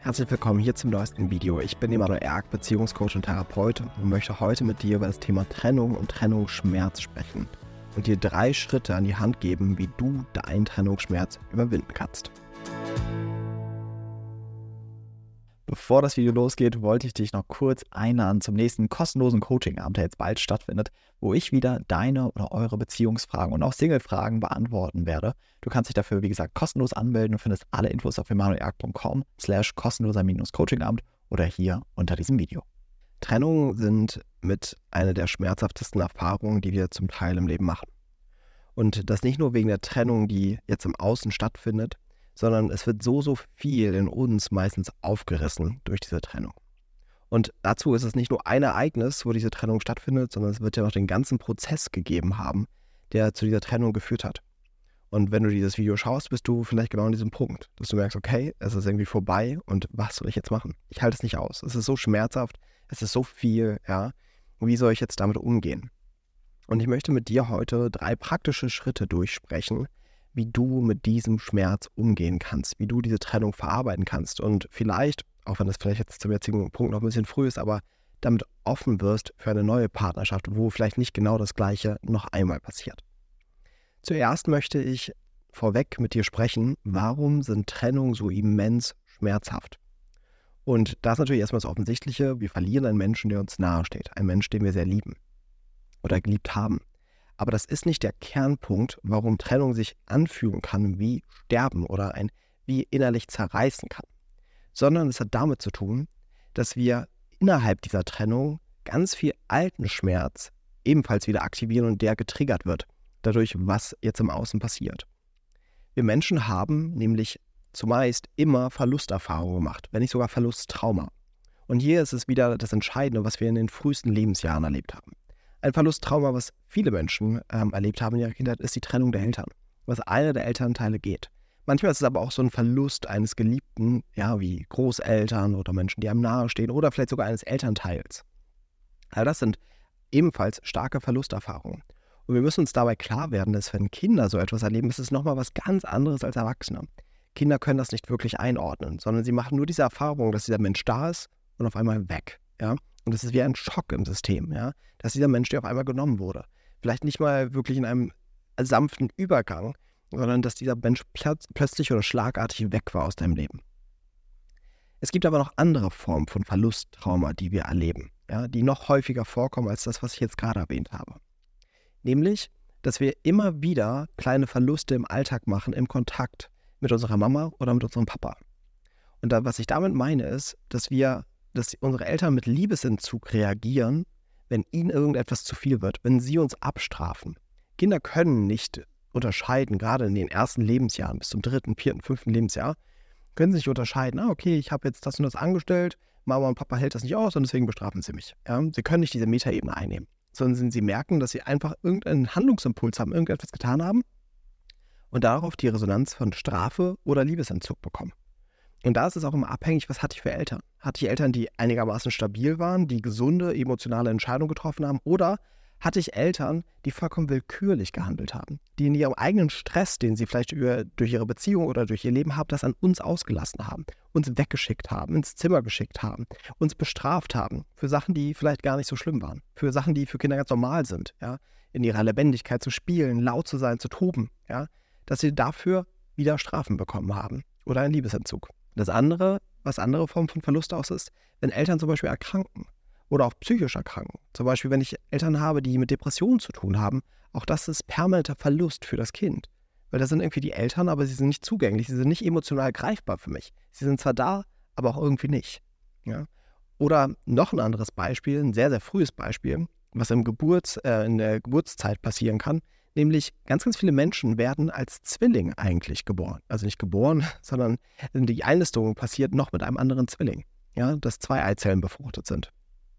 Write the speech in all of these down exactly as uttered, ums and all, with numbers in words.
Herzlich willkommen hier zum neuesten Video. Ich bin Emanuel Erk, Beziehungscoach und Therapeut und möchte heute mit dir über das Thema Trennung und Trennungsschmerz sprechen und dir drei Schritte an die Hand geben, wie du deinen Trennungsschmerz überwinden kannst. Bevor das Video losgeht, wollte ich dich noch kurz einladen zum nächsten kostenlosen Coaching-Abend, der jetzt bald stattfindet, wo ich wieder deine oder eure Beziehungsfragen und auch Single-Fragen beantworten werde. Du kannst dich dafür, wie gesagt, kostenlos anmelden und findest alle Infos auf emanuelerk punkt com slash kostenloser Coaching-Abend oder hier unter diesem Video. Trennungen sind mit einer der schmerzhaftesten Erfahrungen, die wir zum Teil im Leben machen. Und das nicht nur wegen der Trennung, die jetzt im Außen stattfindet, sondern es wird so, so viel in uns meistens aufgerissen durch diese Trennung. Und dazu ist es nicht nur ein Ereignis, wo diese Trennung stattfindet, sondern es wird ja noch den ganzen Prozess gegeben haben, der zu dieser Trennung geführt hat. Und wenn du dieses Video schaust, bist du vielleicht genau an diesem Punkt, dass du merkst, okay, es ist irgendwie vorbei und was soll ich jetzt machen? Ich halte es nicht aus. Es ist so schmerzhaft, es ist so viel, ja. Wie soll ich jetzt damit umgehen? Und ich möchte mit dir heute drei praktische Schritte durchsprechen, wie du mit diesem Schmerz umgehen kannst, wie du diese Trennung verarbeiten kannst und vielleicht, auch wenn das vielleicht jetzt zum jetzigen Punkt noch ein bisschen früh ist, aber damit offen wirst für eine neue Partnerschaft, wo vielleicht nicht genau das Gleiche noch einmal passiert. Zuerst möchte ich vorweg mit dir sprechen, warum sind Trennungen so immens schmerzhaft? Und das ist natürlich erstmal das Offensichtliche, wir verlieren einen Menschen, der uns nahe steht, einen Menschen, den wir sehr lieben oder geliebt haben. Aber das ist nicht der Kernpunkt, warum Trennung sich anfühlen kann wie Sterben oder ein wie innerlich zerreißen kann. Sondern es hat damit zu tun, dass wir innerhalb dieser Trennung ganz viel alten Schmerz ebenfalls wieder aktivieren und der getriggert wird, dadurch, was jetzt im Außen passiert. Wir Menschen haben nämlich zumeist immer Verlusterfahrungen gemacht, wenn nicht sogar Verlusttrauma. Und hier ist es wieder das Entscheidende, was wir in den frühesten Lebensjahren erlebt haben. Ein Verlusttrauma, was viele Menschen ähm, erlebt haben in ihrer Kindheit, ist die Trennung der Eltern, was einer der Elternteile geht. Manchmal ist es aber auch so ein Verlust eines Geliebten, ja, wie Großeltern oder Menschen, die einem nahestehen oder vielleicht sogar eines Elternteils. All das sind ebenfalls starke Verlusterfahrungen. Und wir müssen uns dabei klar werden, dass wenn Kinder so etwas erleben, ist es nochmal was ganz anderes als Erwachsene. Kinder können das nicht wirklich einordnen, sondern sie machen nur diese Erfahrung, dass dieser Mensch da ist und auf einmal weg, ja. Und das ist wie ein Schock im System, ja, dass dieser Mensch, der auf einmal genommen wurde. Vielleicht nicht mal wirklich in einem sanften Übergang, sondern dass dieser Mensch plötz- plötzlich oder schlagartig weg war aus deinem Leben. Es gibt aber noch andere Formen von Verlusttrauma, die wir erleben, ja, die noch häufiger vorkommen als das, was ich jetzt gerade erwähnt habe. Nämlich, dass wir immer wieder kleine Verluste im Alltag machen, im Kontakt mit unserer Mama oder mit unserem Papa. Und da, was ich damit meine, ist, dass wir dass unsere Eltern mit Liebesentzug reagieren, wenn ihnen irgendetwas zu viel wird, wenn sie uns abstrafen. Kinder können nicht unterscheiden, gerade in den ersten Lebensjahren, bis zum dritten, vierten, fünften Lebensjahr, können sie nicht unterscheiden, ah, okay, ich habe jetzt das und das angestellt, Mama und Papa hält das nicht aus und deswegen bestrafen sie mich. Ja? Sie können nicht diese Metaebene einnehmen, sondern sie merken, dass sie einfach irgendeinen Handlungsimpuls haben, irgendetwas getan haben und darauf die Resonanz von Strafe oder Liebesentzug bekommen. Und da ist es auch immer abhängig, was hatte ich für Eltern. Hatte ich Eltern, die einigermaßen stabil waren, die gesunde, emotionale Entscheidungen getroffen haben? Oder hatte ich Eltern, die vollkommen willkürlich gehandelt haben? Die in ihrem eigenen Stress, den sie vielleicht über, durch ihre Beziehung oder durch ihr Leben haben, das an uns ausgelassen haben, uns weggeschickt haben, ins Zimmer geschickt haben, uns bestraft haben für Sachen, die vielleicht gar nicht so schlimm waren. Für Sachen, die für Kinder ganz normal sind. Ja? In ihrer Lebendigkeit zu spielen, laut zu sein, zu toben. Ja? Dass sie dafür wieder Strafen bekommen haben oder einen Liebesentzug. Das andere, was andere Formen von Verlust aus ist, wenn Eltern zum Beispiel erkranken oder auch psychisch erkranken. Zum Beispiel, wenn ich Eltern habe, die mit Depressionen zu tun haben, auch das ist permanenter Verlust für das Kind. Weil das sind irgendwie die Eltern, aber sie sind nicht zugänglich, sie sind nicht emotional greifbar für mich. Sie sind zwar da, aber auch irgendwie nicht. Ja? Oder noch ein anderes Beispiel, ein sehr, sehr frühes Beispiel, was im Geburts, äh, in der Geburtszeit passieren kann, nämlich ganz, ganz viele Menschen werden als Zwilling eigentlich geboren. Also nicht geboren, sondern die Einnistung passiert noch mit einem anderen Zwilling. Ja, dass zwei Eizellen befruchtet sind.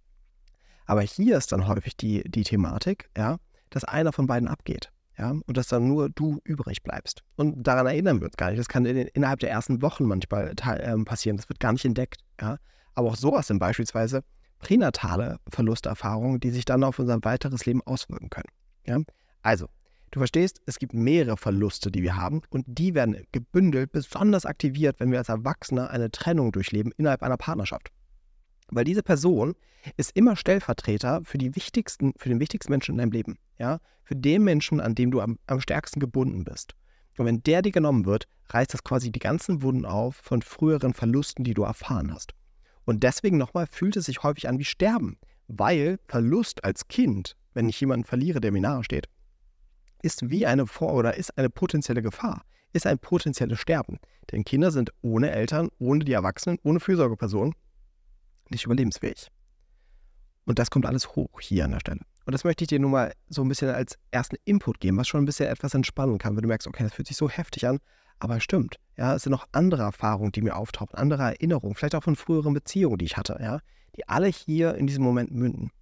Aber hier ist dann häufig die, die Thematik, ja, dass einer von beiden abgeht. Ja, und dass dann nur du übrig bleibst. Und daran erinnern wir uns gar nicht. Das kann in, innerhalb der ersten Wochen manchmal äh, passieren. Das wird gar nicht entdeckt. Ja. Aber auch sowas sind beispielsweise pränatale Verlusterfahrungen, die sich dann auf unser weiteres Leben auswirken können. Ja. Also, Du verstehst, es gibt mehrere Verluste, die wir haben und die werden gebündelt, besonders aktiviert, wenn wir als Erwachsene eine Trennung durchleben innerhalb einer Partnerschaft. Weil diese Person ist immer Stellvertreter für die wichtigsten, für den wichtigsten Menschen in deinem Leben. Ja? Für den Menschen, an dem du am, am stärksten gebunden bist. Und wenn der dir genommen wird, reißt das quasi die ganzen Wunden auf von früheren Verlusten, die du erfahren hast. Und deswegen nochmal fühlt es sich häufig an wie Sterben, weil Verlust als Kind, wenn ich jemanden verliere, der mir nahe steht, ist wie eine Vor- oder ist eine potenzielle Gefahr, ist ein potenzielles Sterben. Denn Kinder sind ohne Eltern, ohne die Erwachsenen, ohne Fürsorgepersonen nicht überlebensfähig. Und das kommt alles hoch hier an der Stelle. Und das möchte ich dir nur mal so ein bisschen als ersten Input geben, was schon ein bisschen etwas entspannen kann, wenn du merkst, okay, das fühlt sich so heftig an, aber es stimmt. Ja, es sind noch andere Erfahrungen, die mir auftauchen, andere Erinnerungen, vielleicht auch von früheren Beziehungen, die ich hatte, ja, die alle hier in diesem Moment münden.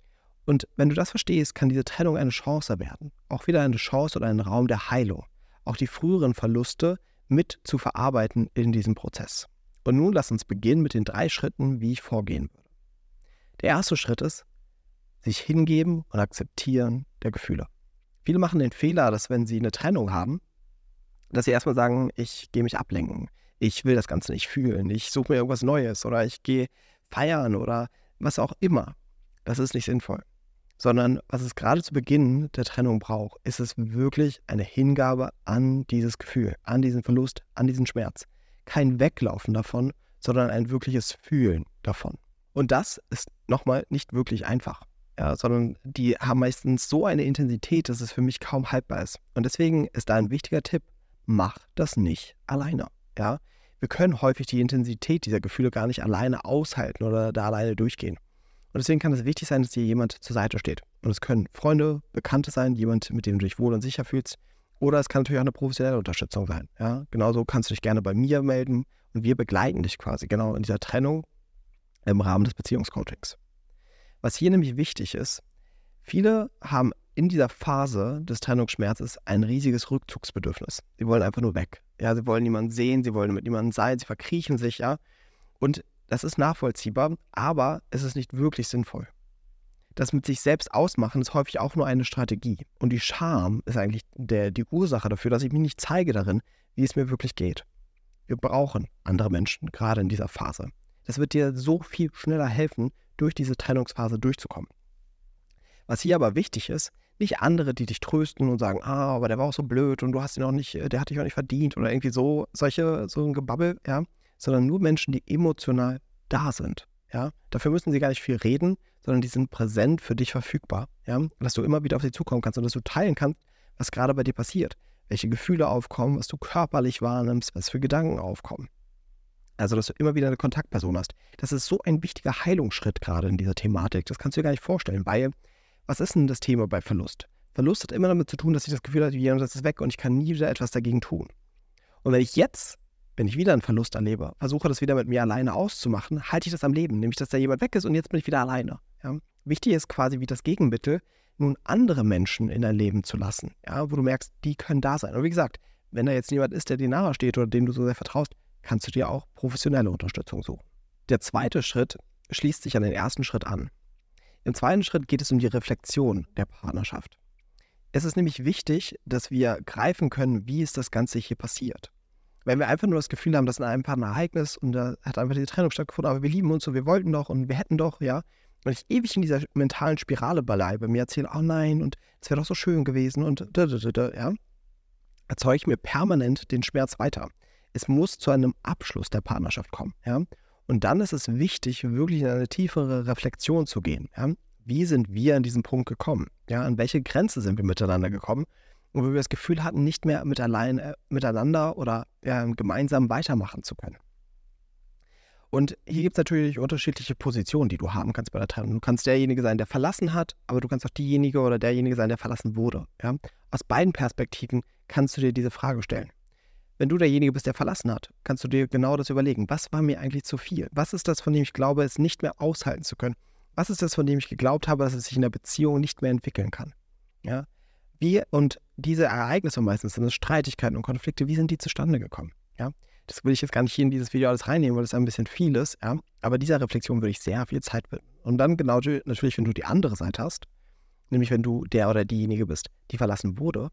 Und wenn du das verstehst, kann diese Trennung eine Chance werden. Auch wieder eine Chance oder ein Raum der Heilung. Auch die früheren Verluste mit zu verarbeiten in diesem Prozess. Und nun lass uns beginnen mit den drei Schritten, wie ich vorgehen würde. Der erste Schritt ist, sich hingeben und akzeptieren der Gefühle. Viele machen den Fehler, dass wenn sie eine Trennung haben, dass sie erstmal sagen, ich gehe mich ablenken, ich will das Ganze nicht fühlen, ich suche mir irgendwas Neues oder ich gehe feiern oder was auch immer. Das ist nicht sinnvoll. Sondern was es gerade zu Beginn der Trennung braucht, ist es wirklich eine Hingabe an dieses Gefühl, an diesen Verlust, an diesen Schmerz. Kein Weglaufen davon, sondern ein wirkliches Fühlen davon. Und das ist nochmal nicht wirklich einfach, ja, sondern die haben meistens so eine Intensität, dass es für mich kaum haltbar ist. Und deswegen ist da ein wichtiger Tipp, mach das nicht alleine. Ja? Wir können häufig die Intensität dieser Gefühle gar nicht alleine aushalten oder da alleine durchgehen. Und deswegen kann es wichtig sein, dass dir jemand zur Seite steht. Und es können Freunde, Bekannte sein, jemand, mit dem du dich wohl und sicher fühlst. Oder es kann natürlich auch eine professionelle Unterstützung sein. Ja? Genauso kannst du dich gerne bei mir melden und wir begleiten dich quasi genau in dieser Trennung im Rahmen des Beziehungscoachings. Was hier nämlich wichtig ist, viele haben in dieser Phase des Trennungsschmerzes ein riesiges Rückzugsbedürfnis. Sie wollen einfach nur weg. Ja, sie wollen niemanden sehen, sie wollen mit niemandem sein, sie verkriechen sich, ja. Und das ist nachvollziehbar, aber es ist nicht wirklich sinnvoll. Das mit sich selbst ausmachen ist häufig auch nur eine Strategie. Und die Scham ist eigentlich der, die Ursache dafür, dass ich mich nicht zeige darin, wie es mir wirklich geht. Wir brauchen andere Menschen, gerade in dieser Phase. Das wird dir so viel schneller helfen, durch diese Trennungsphase durchzukommen. Was hier aber wichtig ist, nicht andere, die dich trösten und sagen, ah, aber der war auch so blöd und du hast ihn auch nicht, der hat dich auch nicht verdient oder irgendwie so, solche, so ein Gebabbel, ja, sondern nur Menschen, die emotional da sind, ja. Dafür müssen sie gar nicht viel reden, sondern die sind präsent für dich verfügbar, ja, dass du immer wieder auf sie zukommen kannst und dass du teilen kannst, was gerade bei dir passiert, welche Gefühle aufkommen, was du körperlich wahrnimmst, was für Gedanken aufkommen. Also, dass du immer wieder eine Kontaktperson hast. Das ist so ein wichtiger Heilungsschritt gerade in dieser Thematik. Das kannst du dir gar nicht vorstellen, weil, was ist denn das Thema bei Verlust? Verlust hat immer damit zu tun, dass ich das Gefühl habe, das ist weg und ich kann nie wieder etwas dagegen tun. Und wenn ich jetzt, wenn ich wieder einen Verlust erlebe, versuche das wieder mit mir alleine auszumachen, halte ich das am Leben. Nämlich, dass da jemand weg ist und jetzt bin ich wieder alleine. Ja? Wichtig ist quasi wie das Gegenmittel, nun andere Menschen in dein Leben zu lassen, ja? Wo du merkst, die können da sein. Und wie gesagt, wenn da jetzt jemand ist, der dir nahe steht oder dem du so sehr vertraust, kannst du dir auch professionelle Unterstützung suchen. Der zweite Schritt schließt sich an den ersten Schritt an. Im zweiten Schritt geht es um die Reflexion der Partnerschaft. Es ist nämlich wichtig, dass wir greifen können, wie ist das Ganze hier passiert. Wenn wir einfach nur das Gefühl haben, das ist ein Partnerereignis und da hat einfach diese Trennung stattgefunden, aber wir lieben uns und wir wollten doch und wir hätten doch, ja, und ich ewig in dieser mentalen Spirale bleibe, mir erzähle, oh nein, und es wäre doch so schön gewesen und da, da, da, da, ja, erzeuge ich mir permanent den Schmerz weiter. Es muss zu einem Abschluss der Partnerschaft kommen. Ja? Und dann ist es wichtig, wirklich in eine tiefere Reflexion zu gehen. Ja? Wie sind wir an diesen Punkt gekommen? Ja? An welche Grenze sind wir miteinander gekommen? Und wo wir das Gefühl hatten, nicht mehr mit allein, äh, miteinander oder ja, gemeinsam weitermachen zu können. Und hier gibt es natürlich unterschiedliche Positionen, die du haben kannst bei der Trennung. Du kannst derjenige sein, der verlassen hat, aber du kannst auch diejenige oder derjenige sein, der verlassen wurde. Ja? Aus beiden Perspektiven kannst du dir diese Frage stellen. Wenn du derjenige bist, der verlassen hat, kannst du dir genau das überlegen. Was war mir eigentlich zu viel? Was ist das, von dem ich glaube, es nicht mehr aushalten zu können? Was ist das, von dem ich geglaubt habe, dass es sich in der Beziehung nicht mehr entwickeln kann? Ja? Wie, und diese Ereignisse meistens sind es Streitigkeiten und Konflikte, wie sind die zustande gekommen? Ja? Das will ich jetzt gar nicht hier in dieses Video alles reinnehmen, weil das ein bisschen viel ist. Ja? Aber dieser Reflexion würde ich sehr viel Zeit widmen. Und dann genau natürlich, wenn du die andere Seite hast, nämlich wenn du der oder diejenige bist, die verlassen wurde,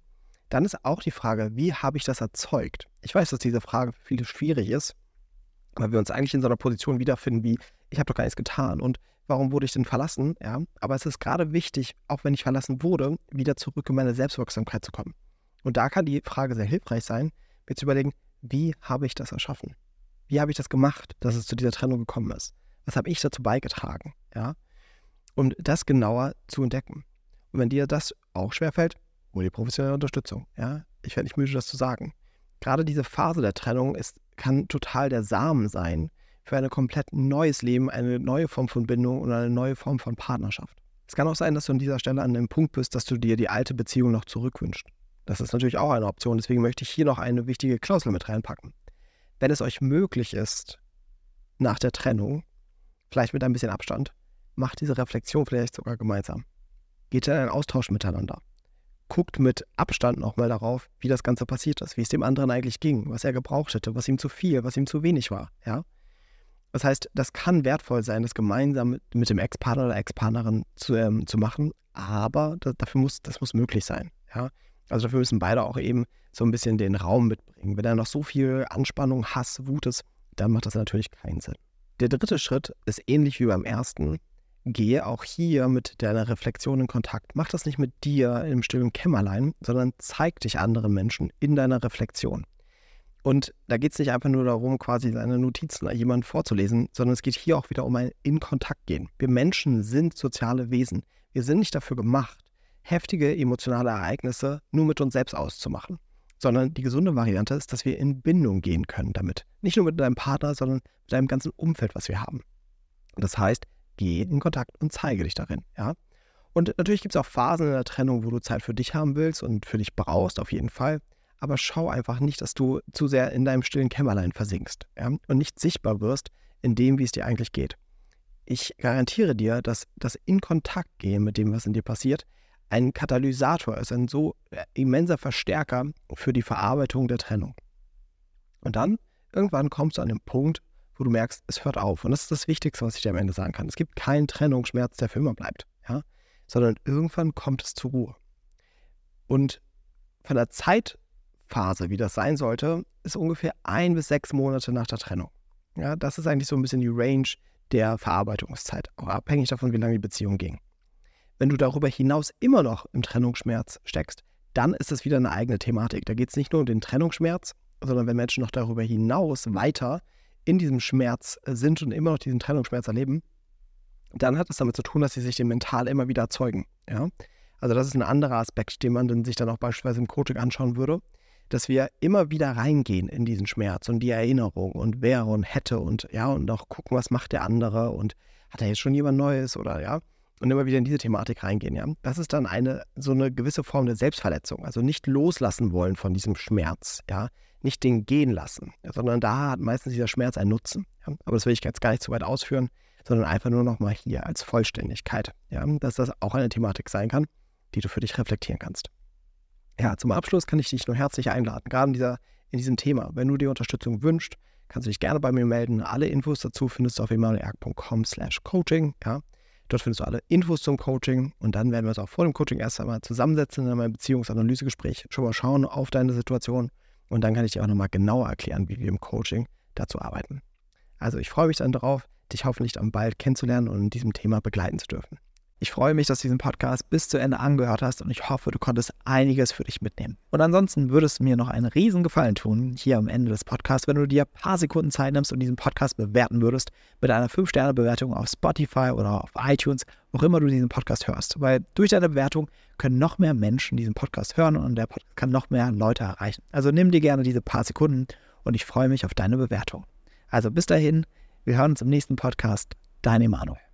Dann ist auch die Frage, wie habe ich das erzeugt? Ich weiß, dass diese Frage für viele schwierig ist, weil wir uns eigentlich in so einer Position wiederfinden wie, ich habe doch gar nichts getan und warum wurde ich denn verlassen? Ja, aber es ist gerade wichtig, auch wenn ich verlassen wurde, wieder zurück in meine Selbstwirksamkeit zu kommen. Und da kann die Frage sehr hilfreich sein, mir zu überlegen, wie habe ich das erschaffen? Wie habe ich das gemacht, dass es zu dieser Trennung gekommen ist? Was habe ich dazu beigetragen? Ja, und das genauer zu entdecken. Und wenn dir das auch schwerfällt, hol dir professionelle Unterstützung. Ja, ich werde nicht müde, das zu sagen. Gerade diese Phase der Trennung ist, kann total der Samen sein für ein komplett neues Leben, eine neue Form von Bindung und eine neue Form von Partnerschaft. Es kann auch sein, dass du an dieser Stelle an dem Punkt bist, dass du dir die alte Beziehung noch zurückwünschst. Das ist natürlich auch eine Option, deswegen möchte ich hier noch eine wichtige Klausel mit reinpacken. Wenn es euch möglich ist, nach der Trennung, vielleicht mit ein bisschen Abstand, macht diese Reflexion vielleicht sogar gemeinsam. Geht in einen Austausch miteinander. Guckt mit Abstand nochmal darauf, wie das Ganze passiert ist, wie es dem anderen eigentlich ging, was er gebraucht hätte, was ihm zu viel, was ihm zu wenig war. Ja? Das heißt, das kann wertvoll sein, das gemeinsam mit, mit dem Ex-Partner oder Ex-Partnerin zu, ähm, zu machen, aber das, dafür muss, das muss möglich sein. Ja? Also dafür müssen beide auch eben so ein bisschen den Raum mitbringen. Wenn da noch so viel Anspannung, Hass, Wut ist, dann macht das natürlich keinen Sinn. Der dritte Schritt ist ähnlich wie beim ersten. Gehe auch hier mit deiner Reflexion in Kontakt. Mach das nicht mit dir im stillen Kämmerlein, sondern zeig dich anderen Menschen in deiner Reflexion. Und da geht es nicht einfach nur darum, quasi seine Notizen an jemanden vorzulesen, sondern es geht hier auch wieder um ein in Kontakt gehen. Wir Menschen sind soziale Wesen. Wir sind nicht dafür gemacht, heftige emotionale Ereignisse nur mit uns selbst auszumachen, sondern die gesunde Variante ist, dass wir in Bindung gehen können damit. Nicht nur mit deinem Partner, sondern mit deinem ganzen Umfeld, was wir haben. Das heißt, geh in Kontakt und zeige dich darin. Ja? Und natürlich gibt es auch Phasen in der Trennung, wo du Zeit für dich haben willst und für dich brauchst, auf jeden Fall. Aber schau einfach nicht, dass du zu sehr in deinem stillen Kämmerlein versinkst, ja? Und nicht sichtbar wirst in dem, wie es dir eigentlich geht. Ich garantiere dir, dass das in Kontakt gehen mit dem, was in dir passiert, ein Katalysator ist, ein so immenser Verstärker für die Verarbeitung der Trennung. Und dann, irgendwann kommst du an den Punkt, wo du merkst, es hört auf. Und das ist das Wichtigste, was ich dir am Ende sagen kann. Es gibt keinen Trennungsschmerz, der für immer bleibt, ja? Sondern irgendwann kommt es zur Ruhe. Und von der Zeitphase, wie das sein sollte, ist ungefähr ein bis sechs Monate nach der Trennung. Ja, das ist eigentlich so ein bisschen die Range der Verarbeitungszeit, auch abhängig davon, wie lange die Beziehung ging. Wenn du darüber hinaus immer noch im Trennungsschmerz steckst, dann ist es wieder eine eigene Thematik. Da geht es nicht nur um den Trennungsschmerz, sondern wenn Menschen noch darüber hinaus weiter in diesem Schmerz sind und immer noch diesen Trennungsschmerz erleben, dann hat es damit zu tun, dass sie sich den mental immer wieder erzeugen. Ja? Also das ist ein anderer Aspekt, den man dann sich dann auch beispielsweise im Coaching anschauen würde, dass wir immer wieder reingehen in diesen Schmerz und die Erinnerung und wäre und hätte und ja und auch gucken, was macht der andere und hat er jetzt schon jemand Neues oder ja und immer wieder in diese Thematik reingehen. Ja, das ist dann eine so eine gewisse Form der Selbstverletzung, also nicht loslassen wollen von diesem Schmerz, ja, nicht den gehen lassen, sondern da hat meistens dieser Schmerz einen Nutzen. Ja? Aber das will ich jetzt gar nicht zu weit ausführen, sondern einfach nur nochmal hier als Vollständigkeit, ja, dass das auch eine Thematik sein kann, die du für dich reflektieren kannst. Ja, zum Abschluss kann ich dich nur herzlich einladen, gerade in, dieser, in diesem Thema. Wenn du dir Unterstützung wünschst, kannst du dich gerne bei mir melden. Alle Infos dazu findest du auf emanuelerk punkt com slash coaching. Ja. Dort findest du alle Infos zum Coaching und dann werden wir uns auch vor dem Coaching erst einmal zusammensetzen in einem Beziehungsanalysegespräch, schon mal schauen auf deine Situation und dann kann ich dir auch nochmal genauer erklären, wie wir im Coaching dazu arbeiten. Also ich freue mich dann darauf, dich hoffentlich dann bald kennenzulernen und in diesem Thema begleiten zu dürfen. Ich freue mich, dass du diesen Podcast bis zu Ende angehört hast und ich hoffe, du konntest einiges für dich mitnehmen. Und ansonsten würde es mir noch einen riesen Gefallen tun, hier am Ende des Podcasts, wenn du dir ein paar Sekunden Zeit nimmst und diesen Podcast bewerten würdest mit einer fünf Sterne Bewertung auf Spotify oder auf iTunes, wo immer du diesen Podcast hörst. Weil durch deine Bewertung können noch mehr Menschen diesen Podcast hören und der Podcast kann noch mehr Leute erreichen. Also nimm dir gerne diese paar Sekunden und ich freue mich auf deine Bewertung. Also bis dahin, wir hören uns im nächsten Podcast. Dein Emanuel.